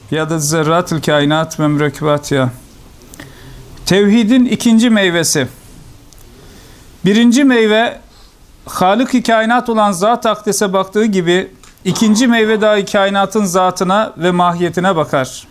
ya da zerratül kainat ve mürekkebat ya. Tevhidin ikinci meyvesi. Birinci meyve, Halık-ı kainat olan Zat-ı Akdes'e baktığı gibi, ikinci meyve dahi kainatın zatına ve mahiyetine bakar.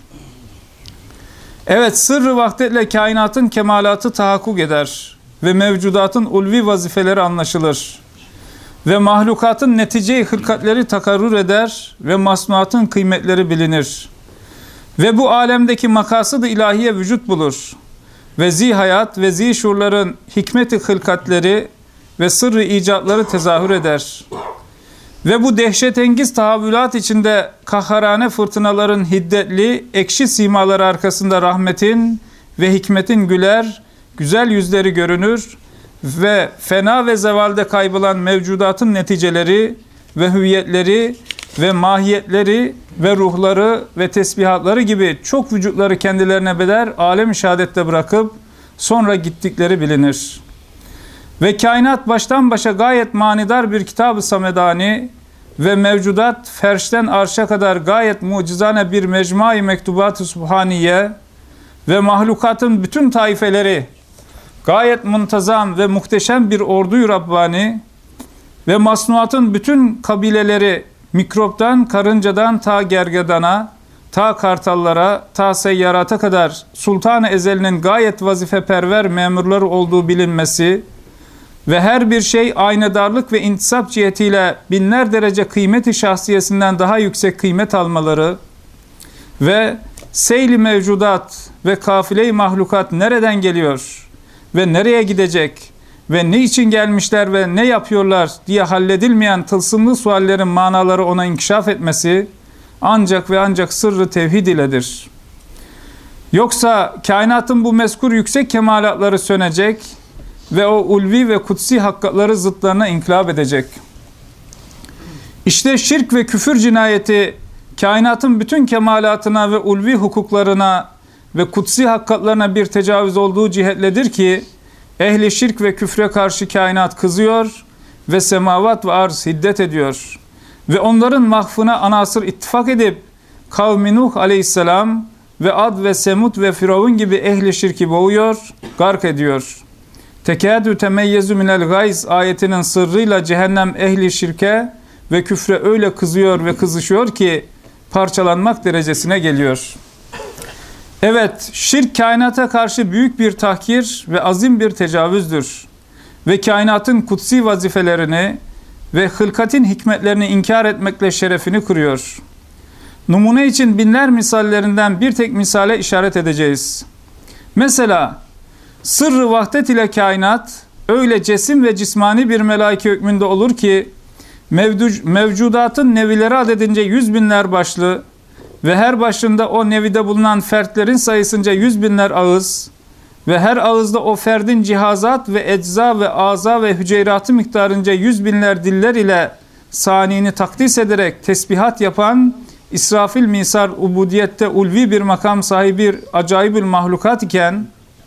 Evet, sırrı vahdetle kainatın kemalatı tahakkuk eder ve mevcudatın ulvi vazifeleri anlaşılır. Ve mahlukatın netice-i hılkatleri takarrur eder ve masnuatın kıymetleri bilinir. Ve bu alemdeki makasıd-ı ilahiye vücut bulur. Ve zihayat ve zişurların hikmet-i hılkatleri ve sırrı icatları tezahür eder. Ve bu dehşetengiz tahavvülat içinde kahharane fırtınaların hiddetli, ekşi simaları arkasında rahmetin ve hikmetin güzel yüzleri görünür ve fena ve zevalde kaybolan mevcudatın neticeleri ve hüviyetleri ve mahiyetleri ve ruhları ve tesbihatları gibi çok vücutları kendilerine bedel alem-i şehadette bırakıp sonra gittikleri bilinir. Ve kainat baştan başa gayet manidar bir kitab-ı samedani ve mevcudat ferşten arşa kadar gayet mucizane bir mecmai mektubat-ı subhaniye ve mahlukatın bütün taifeleri gayet muntazam ve muhteşem bir ordu-yu Rabbani ve masnuatın bütün kabileleri mikroptan, karıncadan ta gergedana, ta kartallara, ta seyyarata kadar Sultan-ı Ezel'in gayet vazifeperver memurları olduğu bilinmesi ve her bir şey aynadarlık ve intisap cihetiyle binler derece kıymeti şahsiyesinden daha yüksek kıymet almaları ve seyli mevcudat ve kafile-i mahlukat nereden geliyor ve nereye gidecek ve ne için gelmişler ve ne yapıyorlar diye halledilmeyen tılsımlı suallerin manaları ona inkişaf etmesi ancak ve ancak sırrı tevhid iledir. Yoksa kainatın bu mezkur yüksek kemalatları sönecek ve o ulvi ve kutsi hakikatları zıtlarına inkılap edecek. İşte şirk ve küfür cinayeti kainatın bütün kemalatına ve ulvi hukuklarına ve kutsi hakikatlarına bir tecavüz olduğu cihetledir ki ehli şirk ve küfre karşı kainat kızıyor ve semavat ve arz hiddet ediyor. Ve onların mahfına anasır ittifak edip kavmi Nuh aleyhisselam ve Ad ve Semud ve Firavun gibi ehli şirki boğuyor, gark ediyor. Tekâdü temeyyezu minel gayz ayetinin sırrıyla cehennem ehli şirke ve küfre öyle kızıyor ve kızışıyor ki parçalanmak derecesine geliyor. Evet, şirk kainata karşı büyük bir tahkir ve azim bir tecavüzdür. Ve kainatın kutsi vazifelerini ve hılkatin hikmetlerini inkar etmekle şerefini kırıyor. Numune için binler misallerinden bir tek misale işaret edeceğiz. Mesela sırrı vahdet ile kainat öyle cesim ve cismani bir melaike hükmünde olur ki mevcudatın nevileri adedince 100 binler başlı ve her başında o nevide bulunan fertlerin sayısınca 100 binler ağız ve her ağızda o ferdin cihazat ve ecza ve aza ve hüceyratı miktarınca 100 binler diller ile saniyini takdis ederek tesbihat yapan İsrafil misal ubudiyette ulvi bir makam sahibi acayibül mahlukat iken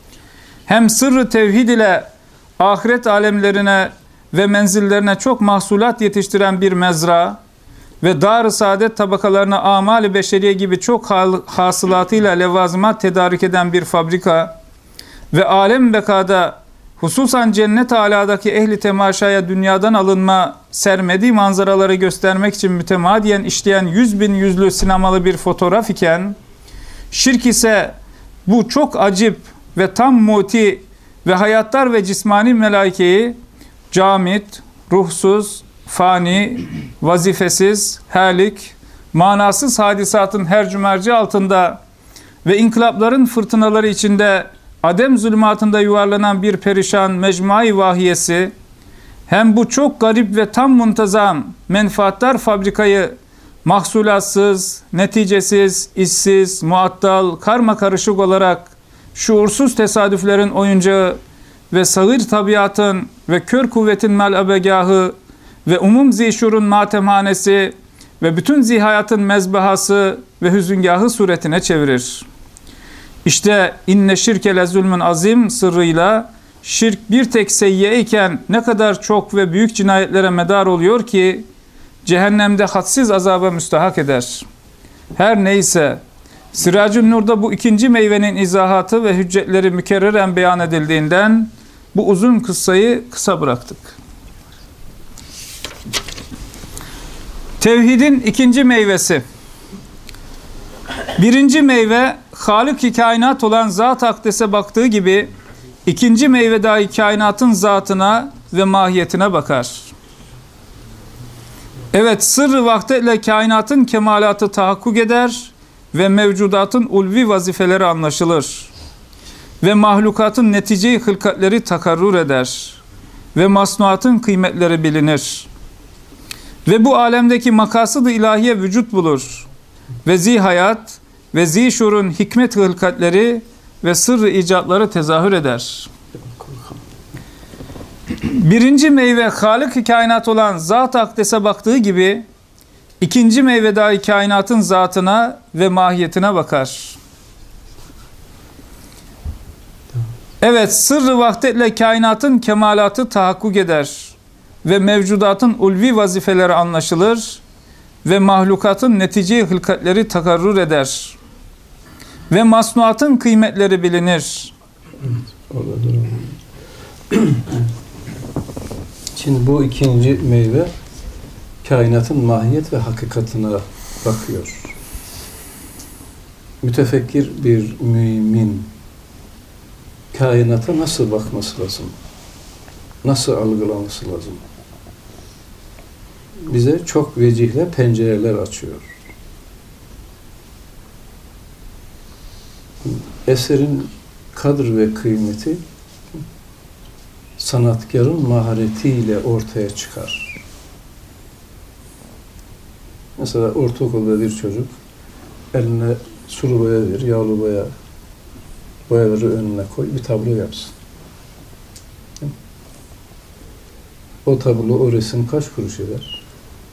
hem sırrı tevhid ile ahiret alemlerine ve menzillerine çok mahsulat yetiştiren bir mezra ve dar-ı saadet tabakalarına amal-i beşeriye gibi çok hasılatıyla levazımat tedarik eden bir fabrika ve alem bekada hususan cennet aladaki ehli temaşaya dünyadan alınma sermedi manzaraları göstermek için mütemadiyen işleyen 100 bin yüzlü sinemalı bir fotoğraf iken şirk ise bu çok acip ve tam muti ve hayatlar ve cismani melaikeyi camit, ruhsuz, fani, vazifesiz, halik, manasız hadisatın hercümerci altında ve inkılapların fırtınaları içinde adem zulümatında yuvarlanan bir perişan mecmai vahiyesi hem bu çok garip ve tam muntazam menfaatlar fabrikayı mahsulatsız, neticesiz, işsiz, muattal, karma karışık olarak şuursuz tesadüflerin oyuncağı ve sağır tabiatın ve kör kuvvetin melabegahı ve umum zişurun matemhanesi ve bütün zihayatın mezbahası ve hüzüngahı suretine çevirir. İşte inne şirke le zulmün azim sırrıyla şirk bir tek seyyiye iken ne kadar çok ve büyük cinayetlere medar oluyor ki cehennemde hadsiz azaba müstahak eder. Her neyse Siracün Nur'da bu ikinci meyvenin izahatı ve hüccetleri mükerreren beyan edildiğinden bu uzun kıssayı kısa bıraktık. Tevhidin ikinci meyvesi. Birinci meyve, Halik-i kainat olan Zat-ı Akdes'e baktığı gibi, ikinci meyve dahi kainatın zatına ve mahiyetine bakar. Evet, sırrı vahdetle kainatın kemalatı tahakkuk eder ve mevcudatın ulvi vazifeleri anlaşılır. Ve mahlukatın netice-i hılkatleri takarrur eder. Ve masnuatın kıymetleri bilinir. Ve bu alemdeki makasıd-ı ilahiye vücut bulur. Ve zihayat ve zişurun hikmet hılkatleri ve sırrı icatları tezahür eder. Birinci meyve Halik-i kainat olan Zat-ı Akdes'e baktığı gibi, ikinci meyve dahi kainatın zatına ve mahiyetine bakar. Evet, sırrı vahdetle kainatın kemalatı tahakkuk eder ve mevcudatın ulvi vazifeleri anlaşılır ve mahlukatın netice-i hılkatleri takarrur eder ve masnuatın kıymetleri bilinir. Şimdi bu ikinci meyve kainatın mahiyet ve hakikatine bakıyor. Mütefekkir bir mümin kainata nasıl bakması lazım? Nasıl algılaması lazım? Bize çok vecihle pencereler açıyor. Eserin kadr ve kıymeti sanatkarın maharetiyle ortaya çıkar. Mesela ortaokulda bir çocuk eline sulu boya verir, yağlı boya, boyaları önüne koy, bir tablo yapsın. O tablo, o resim kaç kuruş eder?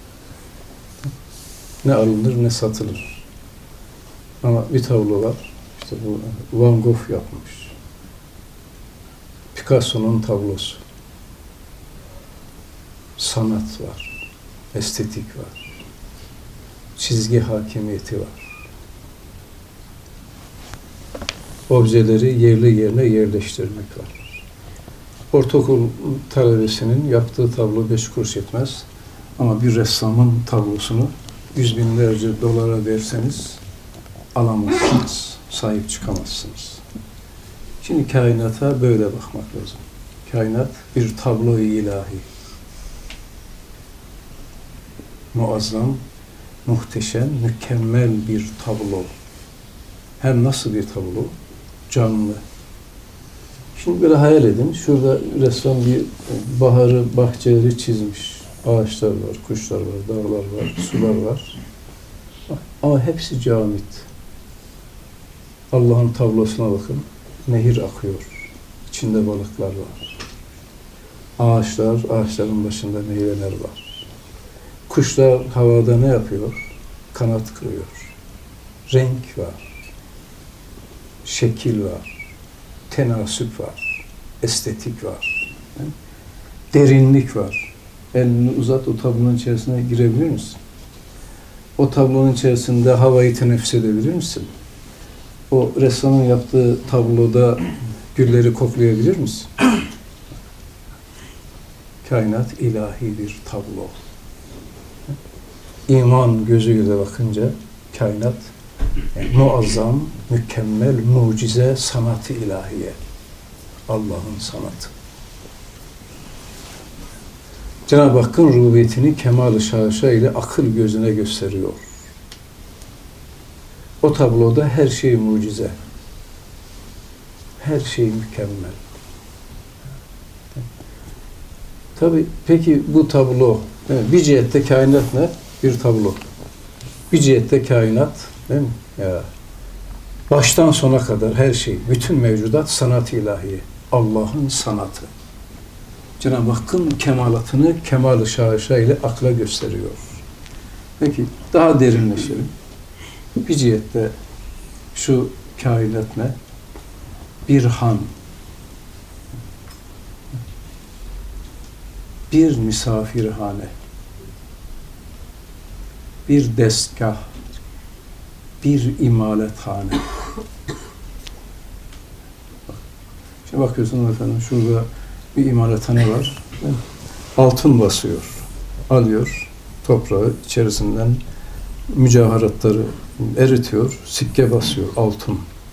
Ne alınır ne satılır. Ama bir tablo var, işte bu Van Gogh yapmış. Picasso'nun tablosu. Sanat var, estetik var, çizgi hakimiyeti var. Objeleri yerli yerine yerleştirmek var. Ortaokul talebesinin yaptığı tablo 5 kuruş etmez. Ama bir ressamın tablosunu yüz binlerce dolara verseniz alamazsınız, sahip çıkamazsınız. Şimdi kainata böyle bakmak lazım. Kainat bir tablo-i ilahi. Muazzam, muhteşem, mükemmel bir tablo. Hem nasıl bir tablo? Canlı. Şimdi böyle hayal edin. Şurada ressam bir baharı, bahçeleri çizmiş. Ağaçlar var, kuşlar var, dağlar var, sular var. Ama hepsi camit. Allah'ın tablosuna bakın. Nehir akıyor. İçinde balıklar var. Ağaçlar, ağaçların başında meyveler var. Kuşlar havada ne yapıyor? Kanat kırıyor. Renk var. Şekil var. Tenasüp var. Estetik var. Derinlik var. Elini uzat, o tablonun içerisine girebilir misin? O tablonun içerisinde havayı teneffüs edebilir misin? O ressamın yaptığı tabloda gülleri koklayabilir misin? Kainat ilahi bir tablo. İman gözüyle bakınca kainat muazzam, mükemmel, mucize, sanat-ı ilahiye. Allah'ın sanatı. Cenab-ı Hakk'ın rububiyetini kemal-ı şaşa ile akıl gözüne gösteriyor. O tabloda her şey mucize. Her şey mükemmel. Tabii, peki bu tablo, bir cihette kainat ne? Bir tablo. Bir cihette kainat, değil mi? Ya, baştan sona kadar her şey, bütün mevcudat sanat-ı ilahiye. Allah'ın sanatı. Cenab-ı Hakk'ın kemalatını kemal-ı şaşa ile akla gösteriyor. Peki, daha derinleşelim. Bir cihette şu kainat ne? Bir han, bir misafirhane, bir destgah, bir imalathane. Şimdi bakıyorsunuz efendim, şurada bir imalathane var. Altın basıyor, alıyor toprağı, içerisinden mücevheratları eritiyor, sikke basıyor, altın.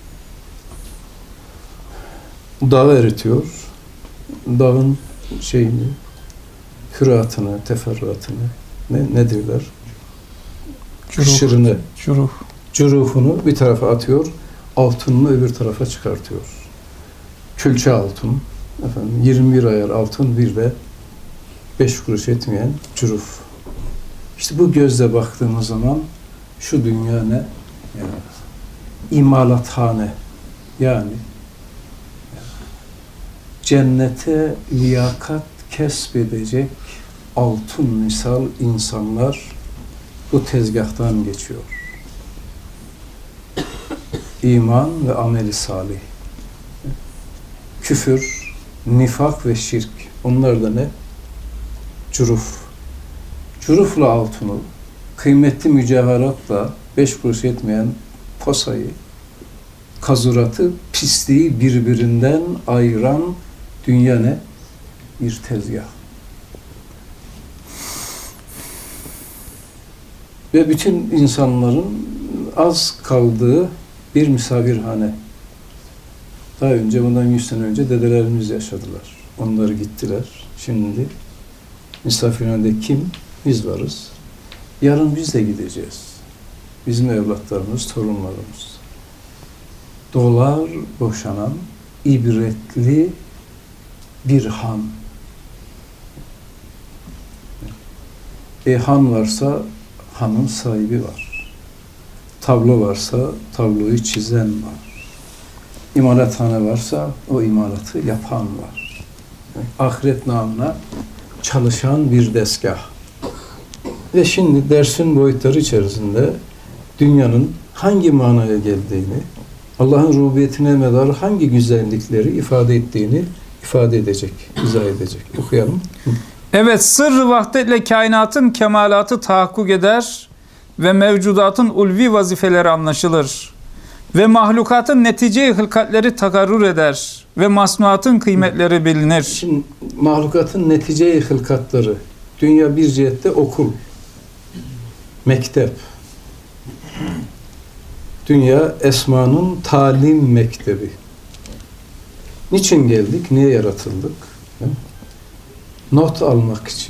Dağı eritiyor, dağın şeyini, küratını, teferruatını, ne diyorlar? Kışırını, cürufunu bir tarafa atıyor, altınını öbür tarafa çıkartıyor. Külçe altın, efendim 21 ayar altın, bir de 5 kuruş etmeyen cüruf. İşte bu gözle baktığımız zaman şu dünya ne? Yani, imalathane. Yani cennete liyakat kesbedecek altın misal insanlar bu tezgahtan geçiyor. İman ve ameli salih. Küfür, nifak ve şirk. Onlar da ne? Cüruf. Cürufla altını, kıymetli mücevheratla 5 kuruş etmeyen posayı, kazuratı, pisliği birbirinden ayıran dünya ne? Bir tezgah. Ve bütün insanların az kaldığı bir misafirhane. Daha önce, bundan 100 sene önce dedelerimiz yaşadılar. Onları gittiler. Şimdi misafirhanede kim? Biz varız. Yarın biz de gideceğiz. Bizim evlatlarımız, torunlarımız. Dolar boşanan ibretli bir han. Han varsa hanın sahibi var. Tablo varsa tabloyu çizen var. İmalathane varsa o imalatı yapan var. Ahiret namına çalışan bir dezgah. Ve şimdi dersin boyutları içerisinde dünyanın hangi manaya geldiğini, Allah'ın rububiyetine medar hangi güzellikleri ifade ettiğini ifade edecek, izah edecek. Okuyalım. Evet, sırrı vahdetle kainatın kemalatı tahakkuk eder ve mevcudatın ulvi vazifeleri anlaşılır. Ve mahlukatın netice-i hılkatleri takarrur eder ve masnuatın kıymetleri bilinir. Şimdi mahlukatın netice-i hılkatları, dünya bir cihette okul, mektep. Dünya esmanın talim mektebi. Niçin geldik? Niye yaratıldık? Not almak için.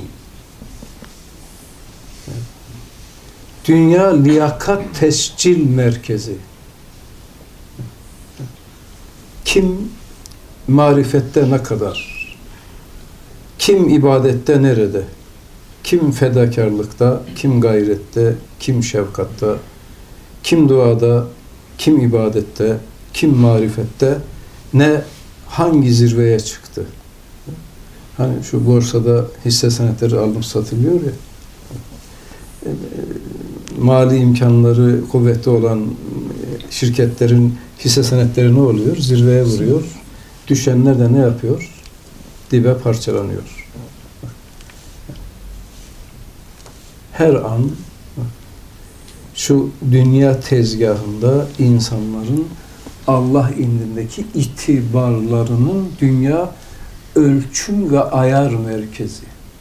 Dünya liyakat tescil merkezi. Kim marifette ne kadar? Kim ibadette nerede? Kim fedakarlıkta, kim gayrette, kim şefkatta, kim duada, kim ibadette, kim marifette, ne hangi zirveye çıktı? Hani şu borsada hisse senetleri alınıp satılıyor ya, mali imkanları kuvvetli olan şirketlerin hisse senetleri ne oluyor? Zirveye vuruyor. Düşenler de ne yapıyor? Dibe parçalanıyor. Her an şu dünya tezgahında insanların Allah indindeki itibarlarının dünya ölçüm ve ayar merkezi.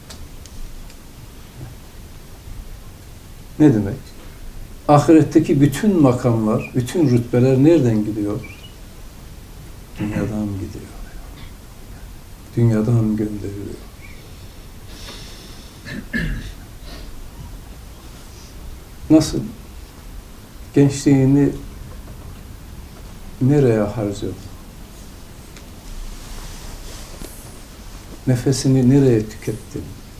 Ne demek? Ahiretteki bütün makamlar, bütün rütbeler nereden gidiyor? Dünyadan gidiyor. Dünyadan gönderiliyor. Nasıl? Gençliğini nereye harcadın? Nefesini nereye tükettin?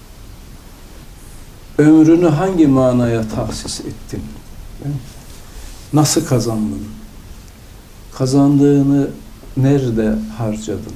Ömrünü hangi manaya tahsis ettin? Nasıl kazandın? Kazandığını nerede harcadın?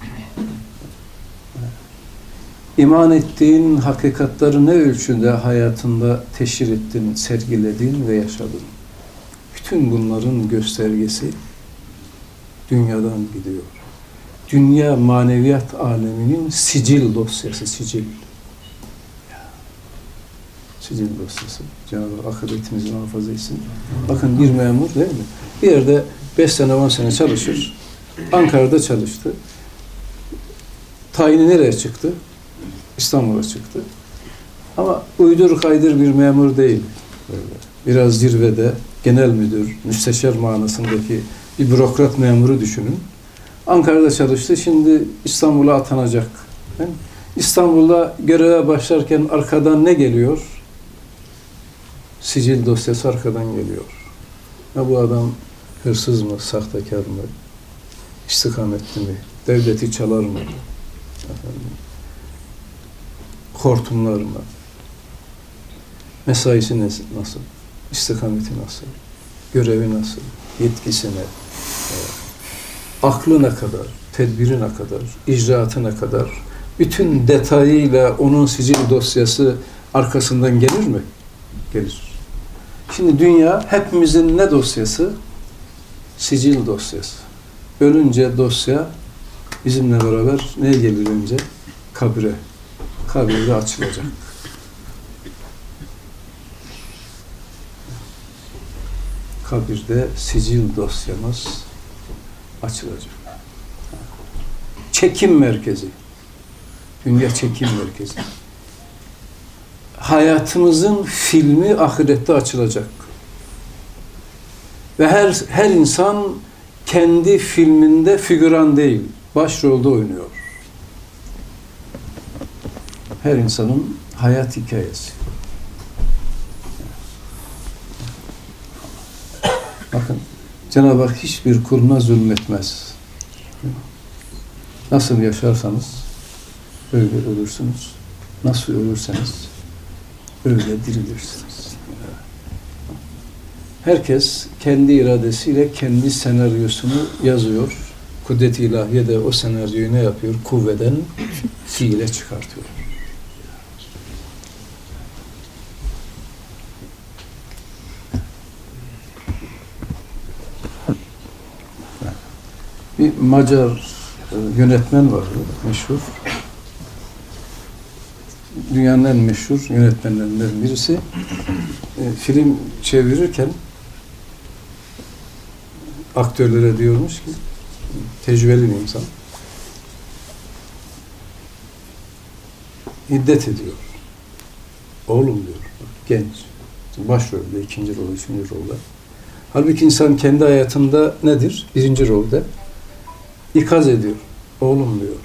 İman ettiğin hakikatları ne ölçüde hayatında teşhir ettin, sergiledin ve yaşadın? Bütün bunların göstergesi dünyadan gidiyor. Dünya maneviyat aleminin sicil dosyası, sicil. Sicil dosyası. Cenab-ı Hak akıbetimizi muhafaza etsin. Bakın bir memur değil mi? Bir yerde 5 sene 10 sene çalışır. Ankara'da çalıştı. Tayini nereye çıktı? İstanbul'a çıktı. Ama uydur kaydır bir memur değil. Böyle. Biraz zirvede genel müdür, müsteşar manasındaki bir bürokrat memuru düşünün. Ankara'da çalıştı. Şimdi İstanbul'a atanacak. Değil mi? İstanbul'da göreve başlarken arkadan ne geliyor? Sicil dosyası arkadan geliyor. Ya bu adam hırsız mı, sahtekar mı, istikametli mi, devleti çalar mı, hortumlar mı, mesaisi nasıl, istikameti nasıl, görevi nasıl, yetkisi ne, aklı ne kadar, tedbiri ne kadar, icraatı ne kadar, bütün detayıyla onun sicil dosyası arkasından gelir mi? Gelir. Şimdi dünya hepimizin ne dosyası? Sicil dosyası. Ölünce dosya bizimle beraber neye gelir önce? Kabre. Kabirde açılacak. Kabirde sicil dosyamız açılacak. Çekim merkezi. Dünya çekim merkezi. Hayatımızın filmi ahirette açılacak. Ve her insan kendi filminde figüran değil, başrolde oynuyor. Her insanın hayat hikayesi. Bakın, Cenab-ı Hak hiçbir kuluna zulmetmez. Nasıl yaşarsanız öyle ölürsünüz. Nasıl ölürseniz öyle dirilirsiniz. Herkes kendi iradesiyle kendi senaryosunu yazıyor. Kudret-i ilahiye de o senaryoyu ne yapıyor? Kuvveden fiile çıkartıyor. Bir Macar yönetmen vardı, meşhur. Dünyanın en meşhur yönetmenlerinden birisi. Film çevirirken aktörlere diyormuş ki, tecrübeli bir insan, hiddet ediyor. Oğlum diyor, genç, başrolde, ikinci rol, üçüncü rolda. Halbuki insan kendi hayatında nedir? Birinci rolde ikaz ediyor. Oğlum diyor,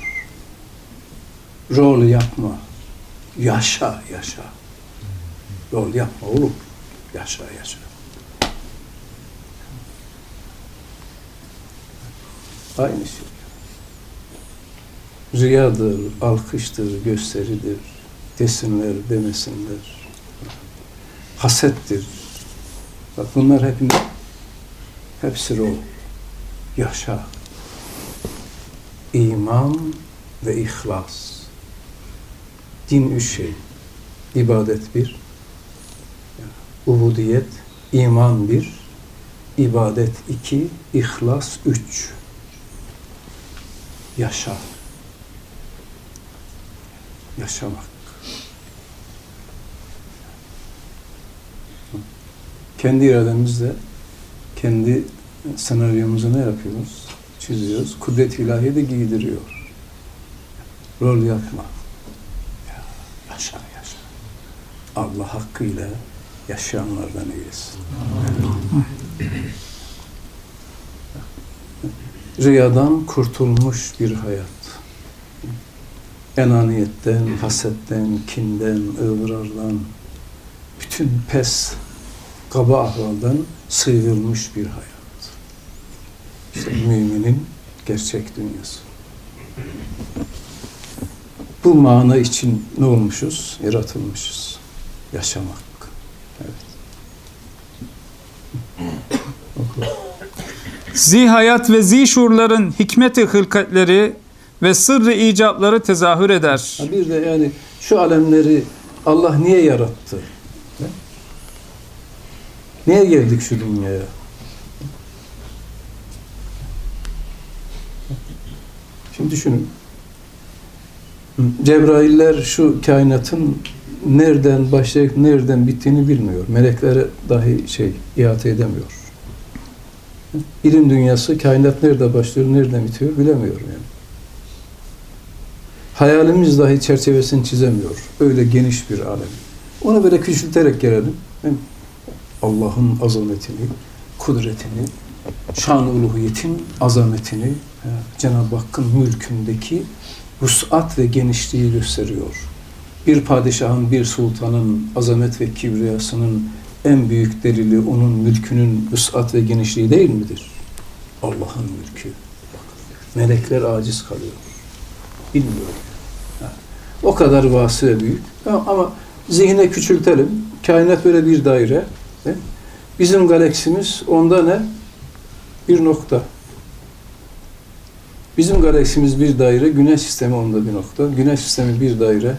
rol yapma, yaşa, yaşa. Rol yapma oğlum, yaşa, yaşa. Aynı şey. Riyadır, alkıştır, gösteridir, desinler, demesinler. Hasettir. Bak bunlar hepsi rol. Yaşa. İman ve ihlas. Din üç şey. İbadet bir, ubudiyet, iman bir, ibadet iki, ihlas üç. Yaşa. Yaşamak. Kendi irademizle kendi senaryomuzu ne yapıyoruz? Çiziyoruz. Kudret-i ilahiye de giydiriyor. Rol yapma. Yaşa, yaşa. Allah hakkıyla yaşayanlardan eylesin. Riyadan kurtulmuş bir hayat. Enaniyetten, hasetten, kinden, ıvrardan, bütün pes, kaba ahvaldan sıyrılmış bir hayat. İşte müminin gerçek dünyası. Bu mana için ne olmuşuz? Yaratılmışız. Yaşamak. Evet. Zihayat ve zişurların hikmet-i hılkatleri ve sırrı icapları tezahür eder. Bir de yani şu alemleri Allah niye yarattı? Ne? Niye geldik şu dünyaya? Şimdi düşünün. Cebrailler şu kainatın nereden başlayıp nereden bittiğini bilmiyor. Meleklere dahi ihate edemiyor. İlim dünyası kainat nerede başlıyor, nereden bitiyor bilemiyor yani. Hayalimiz dahi çerçevesini çizemiyor. Öyle geniş bir alem. Onu böyle küçülterek gelelim. Allah'ın azametini, kudretini, şan-ı uluhiyetin azametini, Cenab-ı Hakk'ın mülkündeki vus'at ve genişliği gösteriyor. Bir padişahın, bir sultanın azamet ve kibriyasının en büyük delili onun mülkünün vus'at ve genişliği değil midir? Allah'ın mülkü. Melekler aciz kalıyor. Bilmiyor. O kadar vası ve büyük. Ama zihne küçültelim. Kainat böyle bir daire. Bizim galaksimiz onda ne? Bir nokta. Bizim galaksimiz bir daire, Güneş sistemi onda bir nokta. Güneş sistemi bir daire.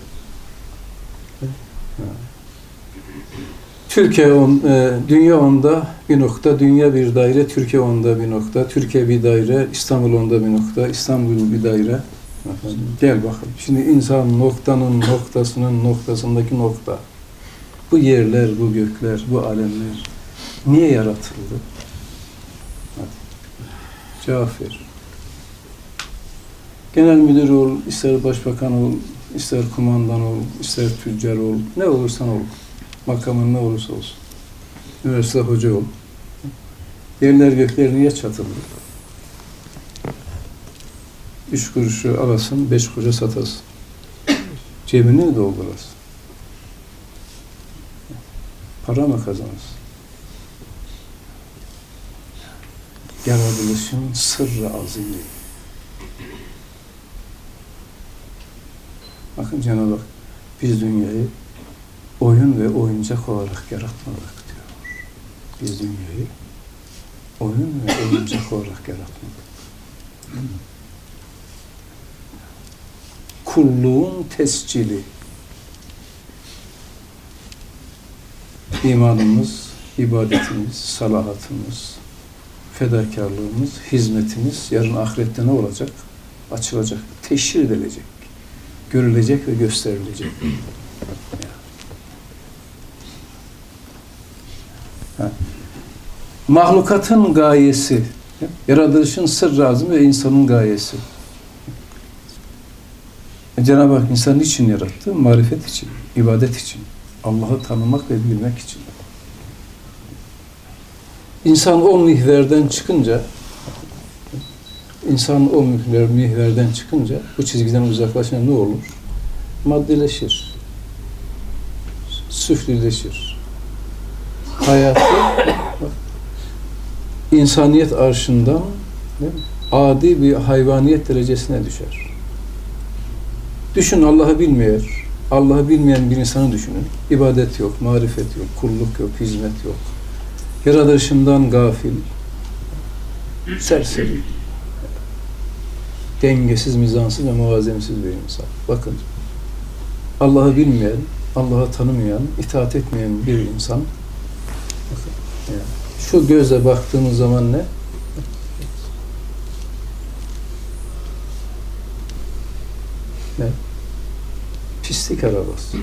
Dünya onda bir nokta, dünya bir daire, Türkiye onda bir nokta, Türkiye bir daire, İstanbul onda bir nokta, İstanbul bir daire. Gel bakalım. Şimdi insan noktanın noktasının noktasındaki nokta. Bu yerler, bu gökler, bu alemler niye yaratıldı? Hadi. Cevap ver. Genel müdür ol, ister başbakan ol, ister kumandan ol, ister tüccar ol, ne olursan ol. Makamın ne olursa olsun. Üniversite hoca ol. Yerler gökler niye çatıldı? 3 kuruşu alasın, 5 kuruşa satasın. Cebini mi doldurasın? Para mı kazanırsın? Yaratılışın sırrı azimi. Bakın Cenab-ı Hak biz dünyayı oyun ve oyuncak olarak yaratmadık diyor. Biz dünyayı oyun ve oyuncak olarak yaratmadık. Kulluğun tescili. İmanımız, ibadetimiz, salahatımız, fedakarlığımız, hizmetimiz yarın ahirette ne olacak? Açılacak, teşhir edilecek, görülecek ve gösterilecek. Mahlukatın gayesi, yaratılışın sırrı azmi ve insanın gayesi. Cenab-ı Hak insanı için yarattı? Marifet için, ibadet için, Allah'ı tanımak ve bilmek için. İnsan o mihverden çıkınca, bu çizgiden uzaklaşınca ne olur? Maddeleşir, süflileşir. Hayatı insaniyet arşından adi bir hayvaniyet derecesine düşer. Düşün Allah'ı bilmeyen bir insanı düşünün. İbadet yok, marifet yok, kulluk yok, hizmet yok. Yaratılışından gafil, serseri, dengesiz, mizansız ve muvazensiz bir insan. Bakın, Allah'ı bilmeyen, Allah'ı tanımayan, itaat etmeyen bir insan, bakın, yani şu gözle baktığımız zaman ne? Ne? Pislik arabası.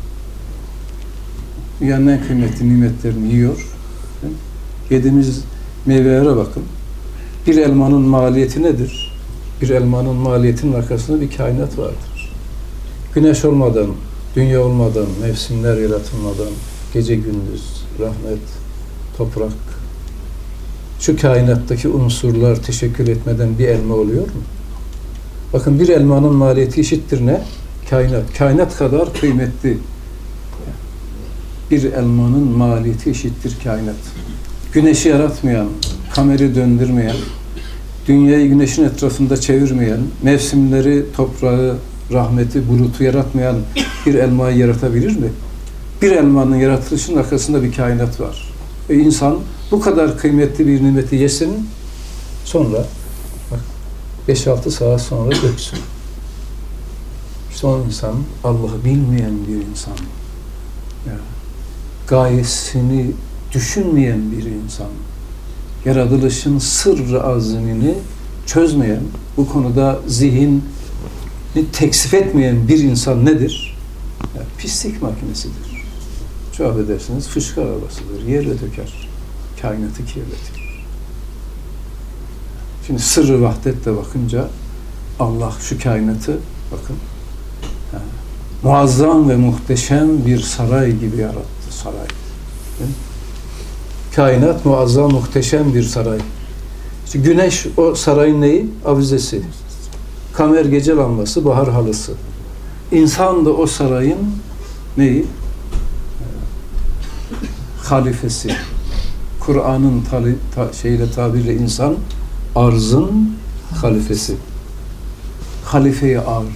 Dünyanın en kıymetli nimetlerini yiyor. Yediğimiz meyvelere bakın. Bir elmanın maliyeti nedir? Bir elmanın maliyetinin arkasında bir kainat vardır. Güneş olmadan, dünya olmadan, mevsimler yaratılmadan, gece gündüz, rahmet, toprak, şu kainattaki unsurlar teşekkül etmeden bir elma oluyor mu? Bakın bir elmanın maliyeti eşittir ne? Kainat. Kainat kadar kıymetli. Bir elmanın maliyeti eşittir kainat. Güneşi yaratmayan, kamerayı döndürmeyen, dünyayı güneşin etrafında çevirmeyen, mevsimleri, toprağı, rahmeti, bulutu yaratmayan bir elmayı yaratabilir mi? Bir elmanın yaratılışının arkasında bir kainat var. İnsan bu kadar kıymetli bir nimeti yesin, sonra 5-6 saat sonra döksün. İşte o insan Allah'ı bilmeyen bir insan. Yani gayesini düşünmeyen bir insan. Yaratılışın sırrı azmini çözmeyen, bu konuda zihnini teksif etmeyen bir insan nedir? Yani pislik makinesidir. Şu affedersiniz fışkı arabasıdır. Yerle döker. Kainatı kirletir. Şimdi sırrı vahdetle bakınca Allah şu kainatı bakın muazzam ve muhteşem bir saray gibi yarattı. Saray. Değil mi? Kainat muazzam, muhteşem bir saray. İşte güneş o sarayın neyi? Avizesi. Kamer gece lambası, bahar halısı. İnsan da o sarayın neyi? Halifesi. Kur'an'ın tabiriyle insan arzın halifesi. Halife-i arz.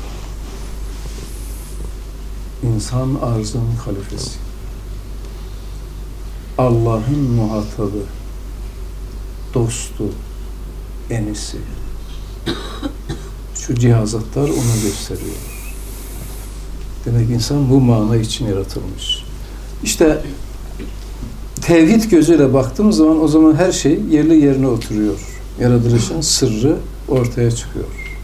İnsan arzın halifesi. Allah'ın muhatabı, dostu, enisi. Şu cihazatlar onu gösteriyor. Demek insan bu mana için yaratılmış. İşte tevhid gözüyle baktığımız zaman o zaman her şey yerli yerine oturuyor. Yaratılışın sırrı ortaya çıkıyor.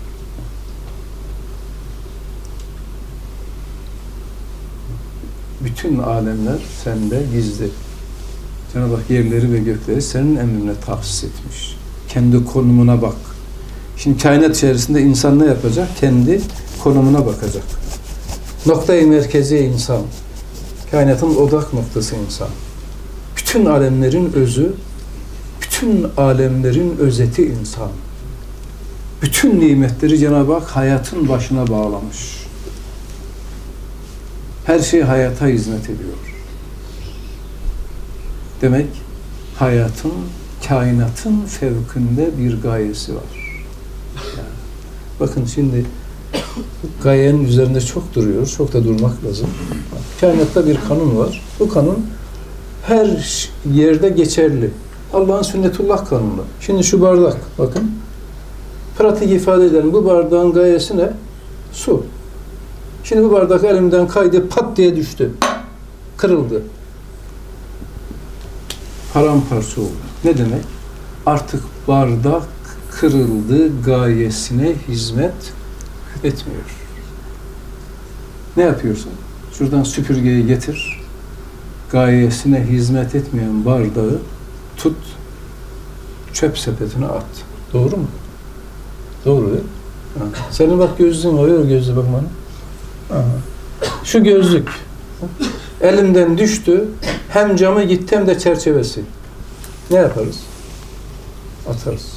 Bütün alemler sende gizli. Cenab-ı Hak yerleri ve gökleri senin emrine tahsis etmiş. Kendi konumuna bak. Şimdi kainat içerisinde insan ne yapacak? Kendi konumuna bakacak. Noktayı merkezi insan. Kainatın odak noktası insan. Bütün alemlerin özü, bütün alemlerin özeti insan. Bütün nimetleri Cenab-ı Hak hayatın başına bağlamış. Her şey hayata hizmet ediyor. Demek hayatın, kainatın fevkinde bir gayesi var. Yani, bakın şimdi gayenin üzerinde çok duruyor, çok da durmak lazım. Kainatta bir kanun var. Bu kanun her yerde geçerli. Allah'ın sünnetullah kanunu. Şimdi şu bardak, bakın. Pratik ifade edelim. Bu bardağın gayesi ne? Su. Şimdi bu bardak elimden kaydı, pat diye düştü. Kırıldı. Paramparça oldu. Ne demek? Artık bardak kırıldı, gayesine hizmet etmiyor. Ne yapıyorsun? Şuradan süpürgeyi getir. Gayesine hizmet etmeyen bardağı tut, çöp sepetine at. Doğru mu? Doğru değil mi? Senin bak gözlüğün var, o gözlüğe bak bana. Şu gözlük elimden düştü, hem camı gitti hem de çerçevesi. Ne yaparız? Atarız.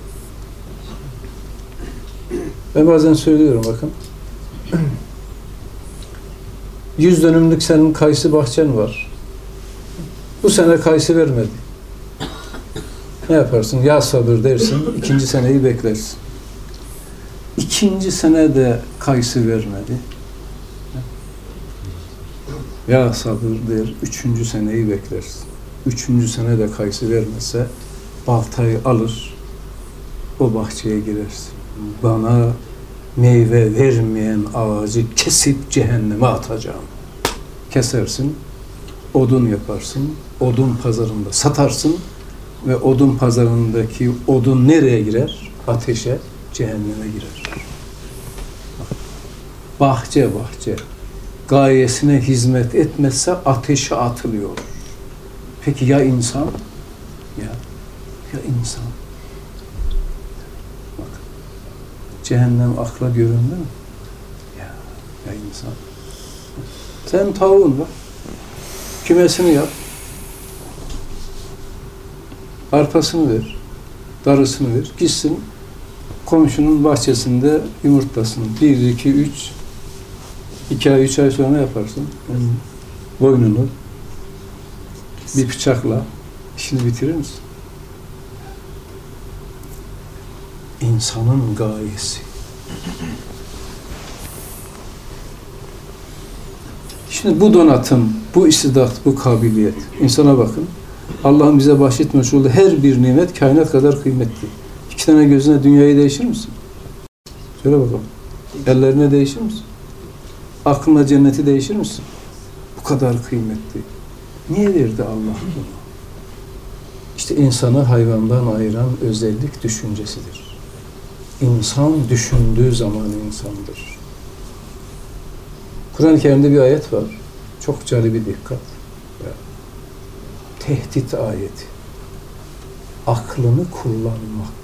Ben bazen söylüyorum bakın. 100 dönümlük senin kayısı bahçen var. Bu sene kayısı vermedi. Ne yaparsın? Ya sabır dersin, ikinci seneyi beklersin. İkinci sene de kayısı vermedi. Ya sabır der, üçüncü seneyi beklersin. Üçüncü sene de kayısı vermezse baltayı alır, o bahçeye girersin. Bana meyve vermeyen ağacı kesip cehenneme atacağım. Kesersin, odun yaparsın, odun pazarında satarsın ve odun pazarındaki odun nereye girer? Ateşe, cehenneme girer. Bahçe bahçe gayesine hizmet etmezse ateşe atılıyor. Peki ya insan? Ya insan? Bak, cehennem akla göründü mü? Ya insan. Sen tavuğun var. Kümesini yap. Arpasını ver. Darısını ver. Gitsin komşunun bahçesinde yumurtlasın. 1, 2, 3 2 ay, 3 ay sonra yaparsın. Boynunu bir bıçakla işini bitirir misin? İnsanın gayesi. Şimdi bu donatım, bu istidat, bu kabiliyet. İnsana bakın. Allah'ın bize bahşetmiş olduğu her bir nimet kainat kadar kıymetli. 2 tane gözüne dünyayı değişir misin? Söyle bakalım. Ellerine değişir misin? Aklına cenneti değişir misin? Bu kadar kıymetli. Niye verdi Allah bunu? İşte insanı hayvandan ayıran özellik düşüncesidir. İnsan düşündüğü zaman insandır. Kur'an-ı Kerim'de bir ayet var. Çok cari bir dikkat. Ya. Tehdit ayeti. Aklını kullanmak.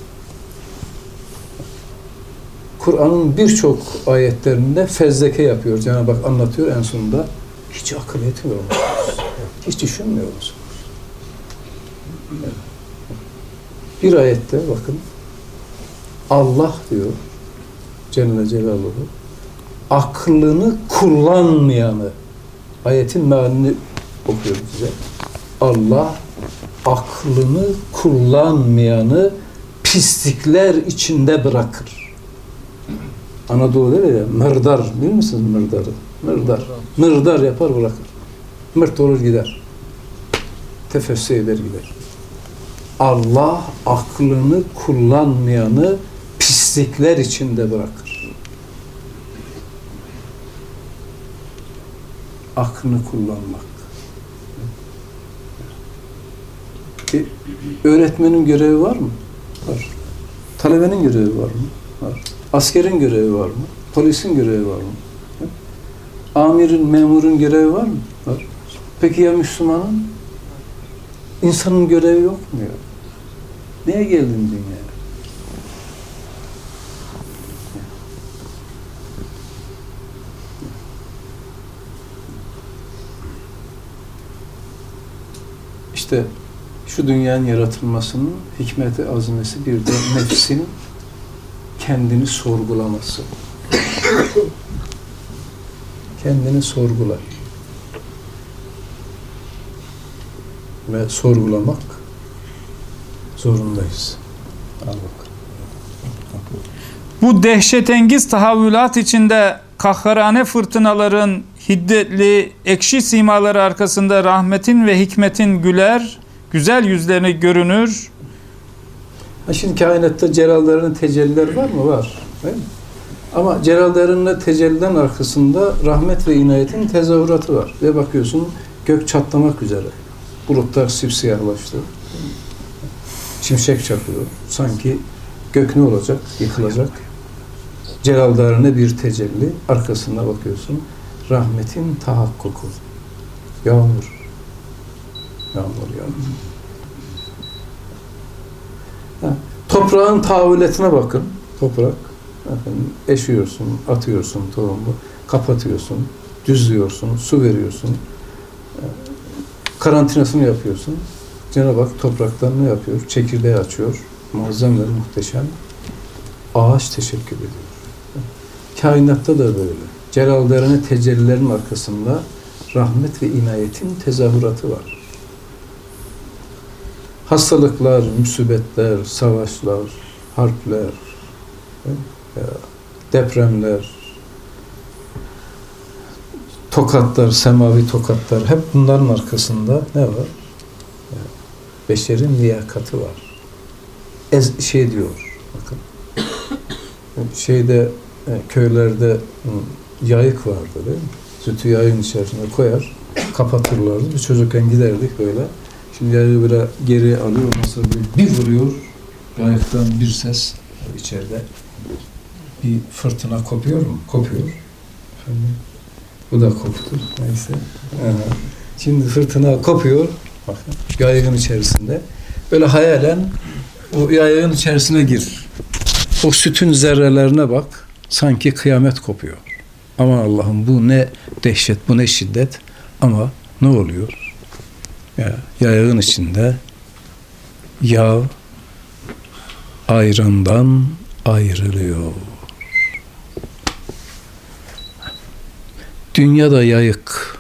Kur'an'ın birçok ayetlerinde fezleke yapıyor. Cenab-ı Hak anlatıyor en sonunda. Hiç akıl etmiyor musunuz? Hiç düşünmüyor musunuz? Bir ayette bakın Allah diyor Celle Celaluhu aklını kullanmayanı, ayetin mealini okuyorum size. Allah aklını kullanmayanı pislikler içinde bırakır. Anadolu'da öyle ya, mırdar, bilir misiniz mırdarı? Mırdar yapar bırakır. Mırt olur gider. Tefessü eder gider. Allah aklını kullanmayanı pislikler içinde bırakır. Aklını kullanmak. Öğretmenin görevi var mı? Var. Talebenin görevi var mı? Var. Askerin görevi var mı? Polisin görevi var mı? Amirin, memurun görevi var mı? Var. Peki ya Müslümanın? İnsanın görevi yok mu ya? Neye geldin dünyaya? İşte şu dünyanın yaratılmasının hikmeti azimesi bir de nefsin kendini sorgulaması. Kendini sorgular. Ve sorgulamak zorundayız. Al bakalım. Bu dehşetengiz tahavvülat içinde kahharane fırtınaların hiddetli, ekşi simaları arkasında rahmetin ve hikmetin güzel yüzlerini görünür. Şimdi kainatta celallerin tecelliler var mı? Var. Değil mi? Ama celallerin tecelliden arkasında rahmet ve inayetin tezahüratı var. Ve bakıyorsun gök çatlamak üzere. Bulutlar sipsiyahlaştı. Şimşek çakıyor. Sanki gök ne olacak? Yıkılacak. Celallerine bir tecelli. Arkasına bakıyorsun. Rahmetin tahakkuku. Yağmur. Yağmur. Toprağın tahavvületine bakın. Toprak. Efendim, eşiyorsun, atıyorsun tohumu, kapatıyorsun, düzlüyorsun, su veriyorsun. Karantinasını yapıyorsun. Cenab-ı Hak topraktan ne yapıyor? Çekirdeği açıyor. Muazzam ve muhteşem. Ağaç teşekkür ediyor. Kainatta da böyle. Celallerine tecellilerin arkasında rahmet ve inayetin tezahüratı var. Hastalıklar, musibetler, savaşlar, harpler, depremler, tokatlar, semavi tokatlar, hep bunların arkasında ne var? Beşerin liyakati var. Diyor, bakın, köylerde yayık vardı değil mi? Sütü yayın içerisine koyar, kapatırlardı. Biz çocukken giderdik böyle. Şimdi yayığı böyle geri alıyor, mesela bir vuruyor, yayıktan bir ses içeride. Bir fırtına kopuyor mu? Kopuyor. Bu da koptu. Neyse. Şimdi fırtına kopuyor. Bakın, yayığın içerisinde. Böyle hayalen o yayığın içerisine gir. O sütün zerrelerine bak. Sanki kıyamet kopuyor. Aman Allah'ım bu ne dehşet, bu ne şiddet. Ama ne oluyor? Yayığın içinde yağ ayrandan ayrılıyor. Dünyada yayık.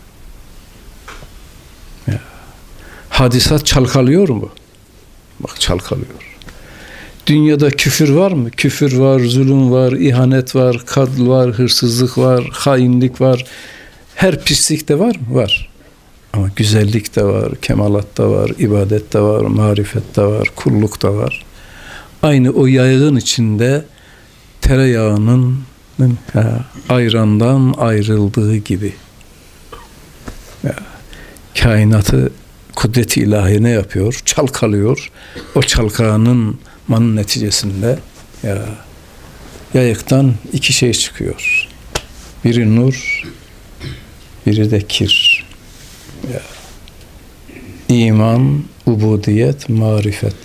Hadisat çalkalıyor mu? Bak çalkalıyor. Dünyada küfür var mı? Küfür var, zulüm var, ihanet var, kadl var, hırsızlık var, hainlik var. Her pislik de var mı? Var. Ama güzellik de var, kemalat da var, ibadet de var, marifet de var, kulluk da var. Aynı o yayığın içinde tereyağının ayrandan ayrıldığı gibi. Kainatı kudret-i ilahi ne yapıyor? Çalkalıyor. O çalkanın neticesinde yayıktan iki şey çıkıyor. Biri nur, biri de kir. Ya. İman, ubudiyet, marifet.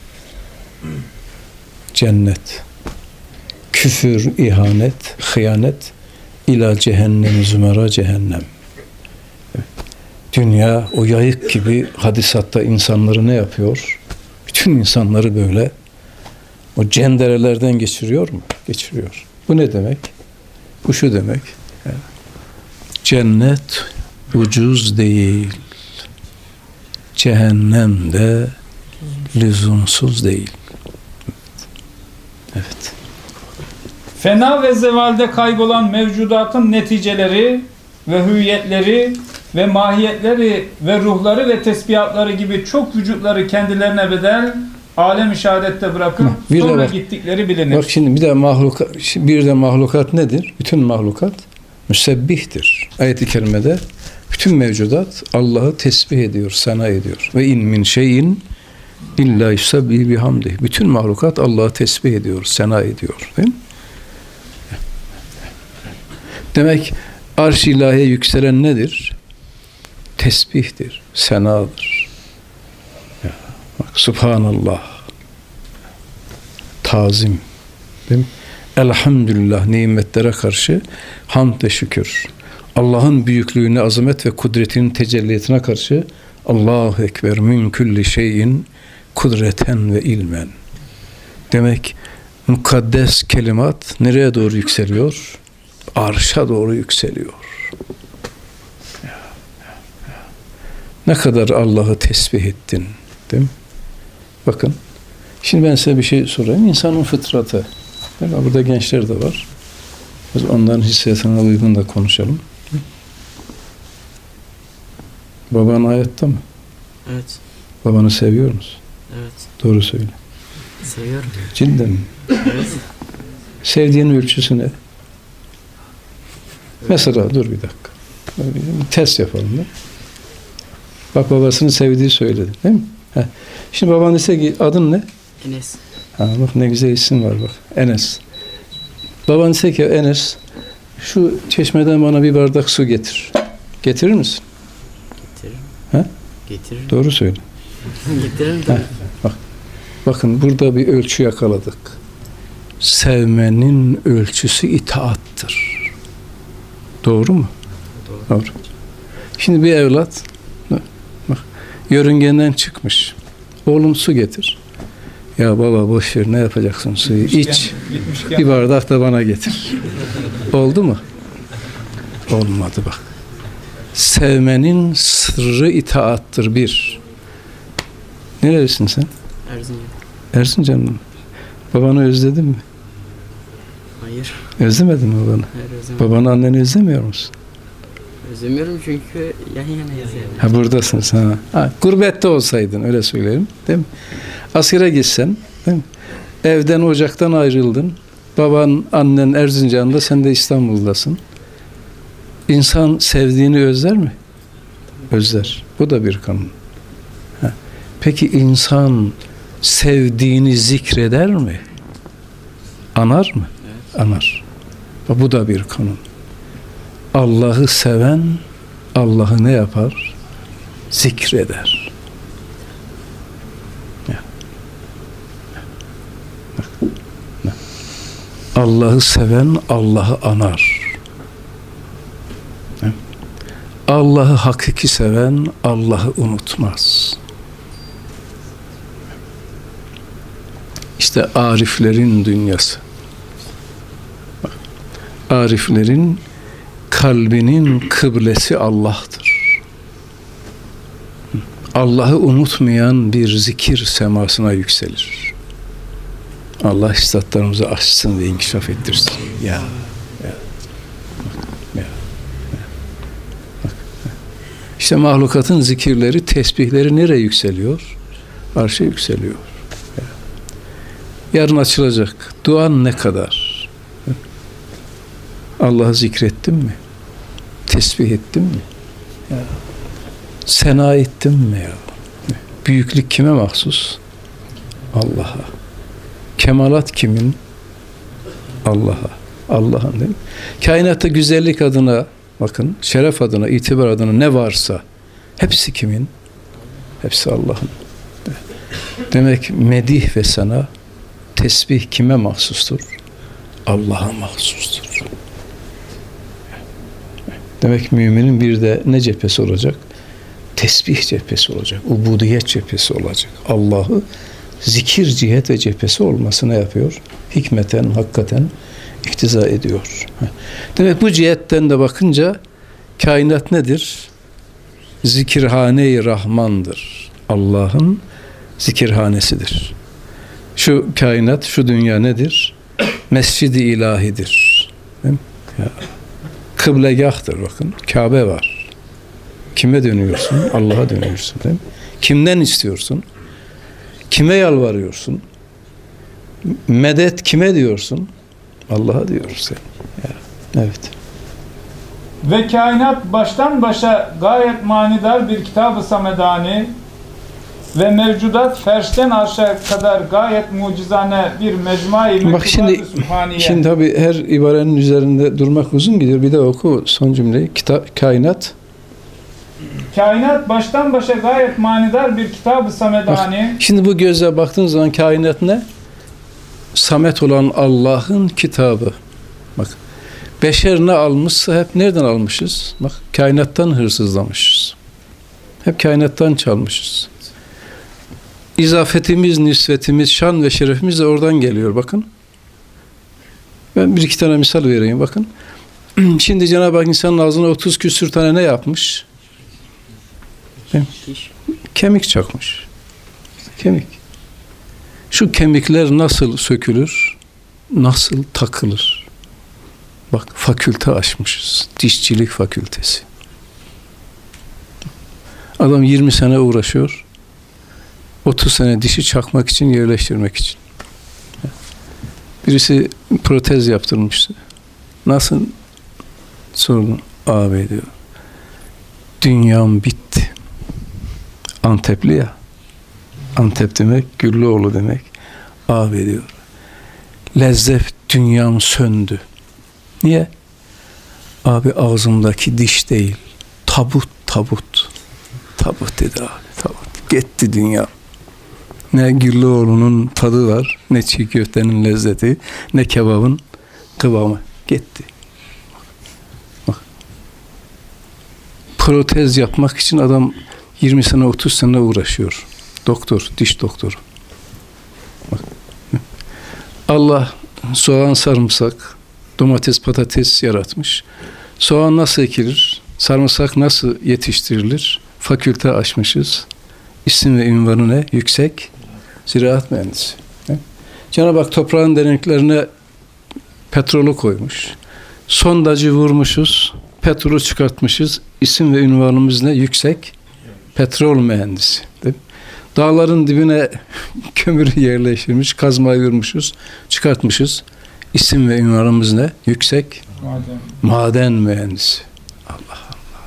Cennet. Küfür, ihanet, hıyanet. İlâ cehennem, zümera cehennem. Dünya o yayık gibi hadisatta insanları ne yapıyor? Bütün insanları böyle o cenderelerden geçiriyor mu? Geçiriyor. Bu ne demek? Bu şu demek. Yani, cennet ucuz değil. Cehennem de lüzumsuz değil. Evet. Fena ve zevalde kaybolan mevcudatın neticeleri ve hüviyetleri ve mahiyetleri ve ruhları ve tesbihatları gibi çok vücutları kendilerine bedel alem-i şehadette bırakıp sonra gittikleri bilinir. Bak şimdi bir de mahlukat nedir? Bütün mahlukat müsebbihtir. Ayet-i kerimede bütün mevcudat Allah'ı tesbih ediyor, sana ediyor. Ve in min şeyin illa yusabbihu bihamdih. Bütün mahlukat Allah'ı tesbih ediyor, sana ediyor. Değil mi? Demek arş-ı ilahiye yükselen nedir? Tesbihtir, senadır. Ya, bak, Subhanallah. Tazim. Değil mi? Elhamdülillah, nimetlere karşı hamd ve şükür. Allah'ın büyüklüğüne, azamet ve kudretinin tecelliyetine karşı Allahu Ekber min külli şeyin kudreten ve ilmen. Demek mukaddes kelimat nereye doğru yükseliyor? Arşa doğru yükseliyor. Ne kadar Allah'ı tesbih ettin, değil mi? Bakın, şimdi ben size bir şey sorayım. İnsanın fıtratı, değil mi? Burada gençler de var. Biz onların hissiyatına uygun da konuşalım. Baban hayatta mı? Evet. Babanı seviyor musun? Evet. Doğru söyle. Seviyorum. Cidden mi? Evet. Sevdiğin ölçüsü ne? Mesela dur bir dakika. Bir test yapalım da. Bak babasını sevdiği söyledi. Değil mi? Heh. Şimdi baban dese ki adın ne? Enes. Ha, bak ne güzel isim var bak. Enes. Baban dese ki Enes şu çeşmeden bana bir bardak su getir. Getirir misin? Getiririm. He? Getiririm. Doğru söyle. Getiririm tabii. Bak. Bakın burada bir ölçü yakaladık. Sevmenin ölçüsü itaattır. Doğru mu? Doğru. Doğru. Şimdi bir evlat bak, yörüngenden çıkmış. Oğlum su getir. Ya baba boş ver, ne yapacaksın suyu? İç. Bir bardak da bana getir. Oldu mu? Olmadı bak. Sevmenin sırrı itaattır bir. Nerelisin sen? Erzincan. Erzincan'dan. Babanı özledin mi? Hayır. Özlemedin mi babanı? Hayır, özlemiyorum. Babanı, anneni özlemiyor musun? Özlemiyorum çünkü yan yanayız yani. Ha, buradasın ha. Gurbette olsaydın öyle söyleyelim, değil mi? Askere gitsen, değil mi? Evden, ocaktan ayrıldın. Baban, annen Erzincan'da, sen de İstanbul'dasın. İnsan sevdiğini özler mi? Özler. Bu da bir kanun. Ha. Peki insan sevdiğini zikreder mi? Anar mı? Evet. Anar. Bu da bir kanun. Allah'ı seven Allah'ı ne yapar? Zikreder. Allah'ı seven Allah'ı anar. Allah'ı hakiki seven Allah'ı unutmaz. İşte ariflerin dünyası. Ariflerin kalbinin kıblesi Allah'tır. Allah'ı unutmayan bir zikir semasına yükselir. Allah istatlarımızı açsın ve inkişaf ettirsin. Ya. İşte mahlukatın zikirleri, tesbihleri nereye yükseliyor? Arşa yükseliyor. Yarın açılacak. Duan ne kadar? Allah'ı zikrettin mi? Tesbih ettin mi? Ya. Sena ettin mi ya? Büyüklük kime mahsus? Allah'a. Kemalat kimin? Allah'a. Allah'ın değil mi? Kainatta güzellik adına, bakın, şeref adına, itibar adına ne varsa hepsi kimin? Hepsi Allah'ın. Demek medih ve sana, tesbih kime mahsustur? Allah'a mahsustur. Demek müminin bir de ne cephesi olacak? Tesbih cephesi olacak. Ubudiyet cephesi olacak. Allah'ı zikir cihet ve cephesi olmasına yapıyor. Hikmeten, hakikaten iktiza ediyor. Demek bu cihetten de bakınca kainat nedir? Zikirhane-i Rahman'dır. Allah'ın zikirhanesidir. Şu kainat, şu dünya nedir? Mescid-i ilahidir. Kıblegahtır bakın. Kabe var. Kime dönüyorsun? Allah'a dönüyorsun. Değil mi? Kimden istiyorsun? Kime yalvarıyorsun? Medet kime diyorsun? Allah'a diyorsun. Evet. Ve kainat baştan başa gayet manidar bir kitab-ı samedani ve mevcudat ferşten arşa kadar gayet mucizane bir mecmai bak şimdi tabii her ibarenin üzerinde durmak uzun gidiyor. Bir de oku son cümleyi. Kainat baştan başa gayet manidar bir kitab-ı samedani. Bak, şimdi bu gözle baktığın zaman kainat ne? Samet olan Allah'ın kitabı. Bak, beşer ne almışsa hep nereden almışız? Bak, kainattan hırsızlamışız. Hep kainattan çalmışız. İzafetimiz, nisvetimiz, şan ve şerefimiz de oradan geliyor bakın. Ben bir iki tane misal vereyim bakın. Şimdi Cenab-ı Hak insanın ağzına 30 küsür tane ne yapmış? Kemik çakmış. Kemik. Şu kemikler nasıl sökülür? Nasıl takılır? Bak, fakülte açmışız. Dişçilik fakültesi. Adam 20 sene uğraşıyor. 30 sene dişi çakmak için, yerleştirmek için. Birisi protez yaptırmıştı. Nasıl? Sordum. Abi diyor. Dünyam bitti. Antepli ya. Antep demek, Güllüoğlu demek. Abi diyor. Lezzet dünyam söndü. Niye? Abi ağzımdaki diş değil. Tabut. Tabut dedi abi. Tabut. Gitti dünya. Ne Güllüoğlu'nun tadı var, ne çiğ köftenin lezzeti, ne kebabın kıvamı. Gitti. Bak. Protez yapmak için adam 20 sene 30 sene uğraşıyor. Doktor, diş doktoru. Bak. Allah soğan, sarımsak, domates, patates yaratmış. Soğan nasıl ekilir? Sarımsak nasıl yetiştirilir? Fakülte açmışız. İsim ve ünvanı ne? Yüksek ziraat mühendisi. Cenab-ı Hak toprağın derinliklerine petrolü koymuş. Sondacı vurmuşuz. Petrolü çıkartmışız. İsim ve ünvanımız ne? Yüksek petrol mühendisi. Değil mi? Dağların dibine kömürü yerleştirmiş. Kazmayı vurmuşuz. Çıkartmışız. İsim ve ünvanımız ne? Yüksek maden mühendisi. Allah Allah.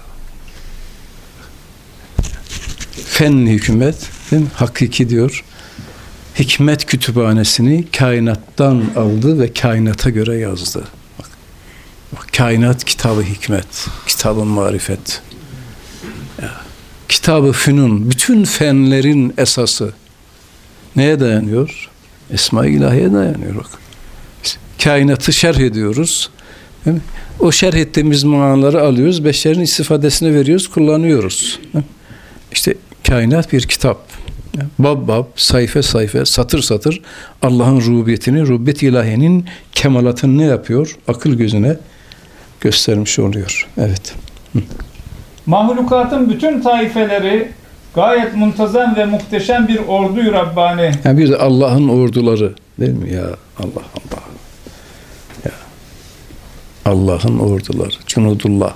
Fen hükümet, değil mi? Hakiki diyor. Hikmet kütüphanesini kainattan aldı ve kainata göre yazdı. Bak, kainat kitabı hikmet, kitabı marifet. Ya, kitabı fünun, bütün fenlerin esası neye dayanıyor? Esma-i ilahiye dayanıyor bak. Kainatı şerh ediyoruz. Değil mi? O şerh ettiğimiz manaları alıyoruz, beşerin istifadesine veriyoruz, kullanıyoruz. İşte kainat bir kitap. Bab bab, sayfa sayfa, satır satır Allah'ın rububiyetini, rububiyet ilahiyenin kemalatını ne yapıyor? Akıl gözüne göstermiş oluyor. Evet. Mahlukatın bütün taifeleri gayet muntazam ve muhteşem bir ordu-yu Rabbani. Yani bir de Allah'ın orduları, değil mi ya? Allah Allah. Ya. Allah'ın orduları, cunudullah.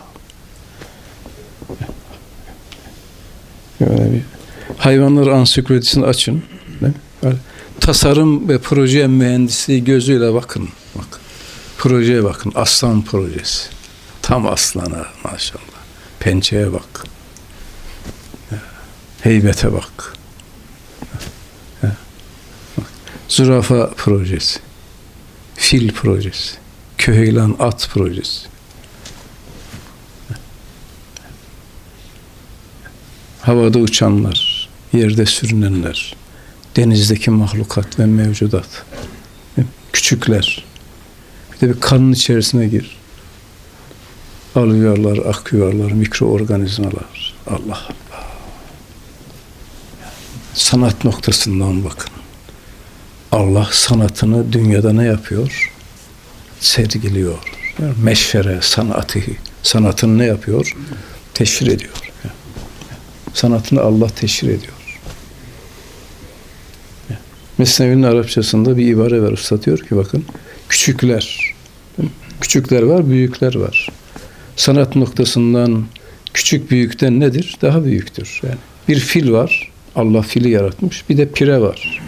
Böyle bir hayvanlar ansiklopedisini açın. Böyle tasarım ve proje mühendisliği gözüyle bakın. Bak. Projeye bakın. Aslan projesi. Tam aslana maşallah. Pençeye bak. Heybete bak. Zürafa projesi. Fil projesi. Köheylan At projesi. Havada uçanlar, yerde sürünenler, denizdeki mahlukat ve mevcudat, küçükler. Bir de bir kanın içerisine gir. Alüvyarlar, aküvyarlar, mikroorganizmalar. Allah Allah. Sanat noktasından bakın. Allah sanatını dünyada ne yapıyor? Sergiliyor. Meşfere sanatı. Sanatını ne yapıyor? Teşhir ediyor. Sanatını Allah teşhir ediyor. Mesnevi'nin Arapçasında bir ibare var. Usta diyor ki bakın, küçükler. Küçükler var, büyükler var. Sanat noktasından küçük büyükten nedir? Daha büyüktür. Yani bir fil var. Allah fili yaratmış. Bir de pire var.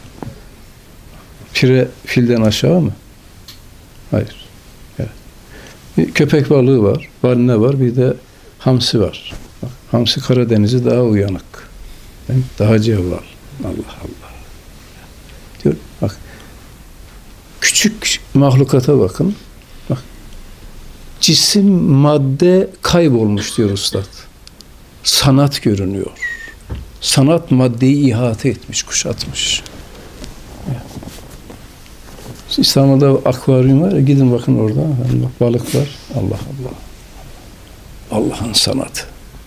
Pire filden aşağı mı? Hayır. Evet. Bir köpek balığı var. Balina var. Bir de hamsi var. Bak, hamsi Karadeniz'i daha uyanık. Daha cevval. Allah Allah. Diyor. Bak. Küçük mahlukata bakın. Bak. Cisim, madde kaybolmuş diyor Üstad. Sanat görünüyor. Sanat maddeyi ihate etmiş, kuşatmış. İstanbul'da akvaryum var ya, gidin bakın orada. Yani balık var. Allah Allah. Allah'ın sanatı.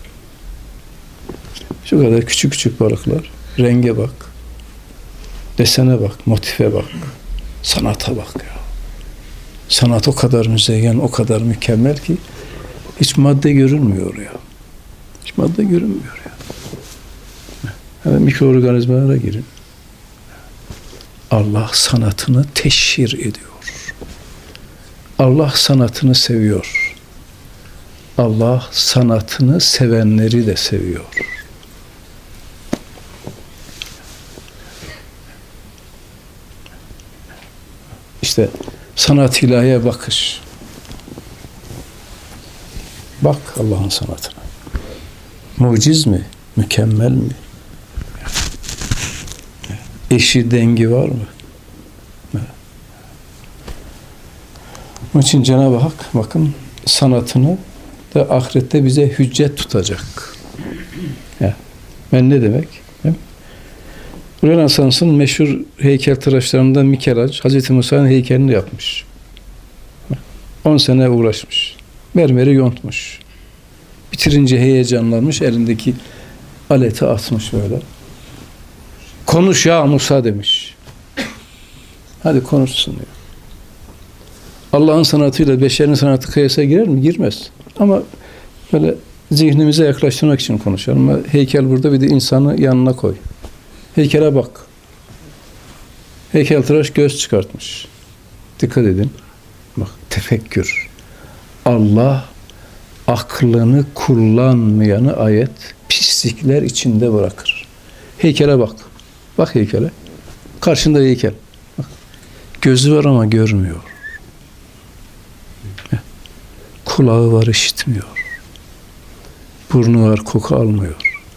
Şu kadar küçük küçük balıklar. Renge bak. Desene bak. Motife bak. Sanata bak ya. Sanat o kadar müzeyyen, o kadar mükemmel ki hiç madde görünmüyor ya. Hiç madde görünmüyor ya. Yani mikroorganizmalara girin. Allah sanatını teşhir ediyor. Allah sanatını seviyor. Allah sanatını sevenleri de seviyor. İşte sanat ilahiye bakış. Bak Allah'ın sanatına. Muciz mi? Mükemmel mi? Eşi dengi var mı? Onun için Cenab-ı Hak bakın sanatını da ahirette bize hüccet tutacak. Ya, ben ne demek? Rönesans'ın meşhur heykeltıraşlarından Michelangelo, Hazreti Musa'nın heykelini yapmış. 10 sene uğraşmış. Mermeri yontmuş. Bitirince heyecanlanmış, elindeki aleti atmış böyle. Konuş ya Musa demiş. Hadi konuşsun diyor. Allah'ın sanatıyla beşerin sanatı kıyasa girer mi? Girmez. Ama böyle zihnimize yaklaştırmak için konuşalım. Ama heykel burada, bir de insanı yanına koy. Heykele bak. Heykeltıraş göz çıkartmış. Dikkat edin. Bak, tefekkür. Allah aklını kullanmayanı ayet pislikler içinde bırakır. Heykele bak. Bak heykele. Karşında heykel. Bak. Gözü var ama görmüyor. Kulağı var, işitmiyor. Burnu var, koku almıyor.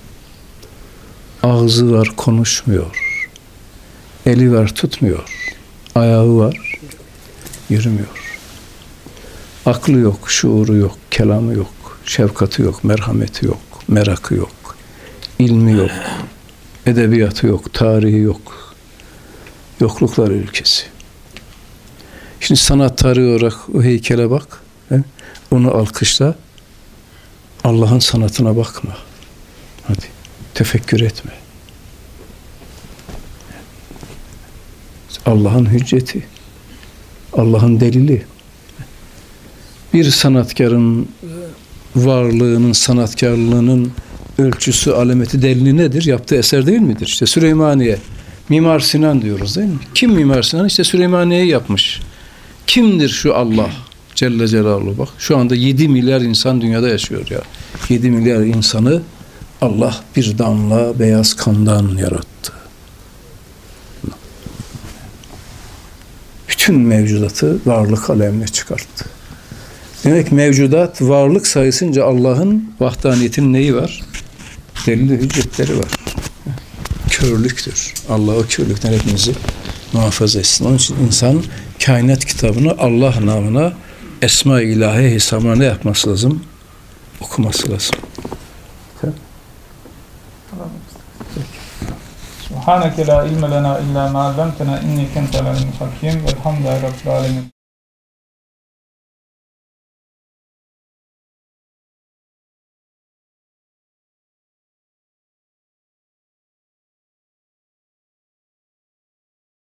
Ağzı var, konuşmuyor. Eli var, tutmuyor. Ayağı var, yürümüyor. Aklı yok, şuuru yok, kelamı yok, şefkati yok, merhameti yok, merakı yok, ilmi yok, edebiyatı yok, tarihi yok. Yokluklar ülkesi. Şimdi sanat tarihi olarak o heykele bak. Onu alkışla. Allah'ın sanatına bakma. Hadi. Tefekkür etme. Allah'ın hücceti. Allah'ın delili. Bir sanatkarın varlığının, sanatkarlığının ölçüsü, alameti, delili nedir? Yaptığı eser değil midir? İşte Süleymaniye. Mimar Sinan diyoruz değil mi? Kim Mimar Sinan? İşte Süleymaniye'yi yapmış. Kimdir şu Allah? Celle Celaluhu bak. Şu anda 7 milyar insan dünyada yaşıyor ya. 7 milyar insanı Allah bir damla beyaz kandan yarattı. Bütün mevcudatı varlık alemine çıkarttı. Demek mevcudat varlık sayısınca Allah'ın vahdaniyetinin neyi var? Delili hüccetleri var. Körlüktür. Allah o körlükten hepimizi muhafaza etsin. Onun için insan kainat kitabını Allah namına Esma-i İlahi hesabına ne yapması lazım? Okuması lazım. Subhaneke la ilme lena illa ma allamtena inneke entel alimul hakim velhamdülillahi rabbil alemin.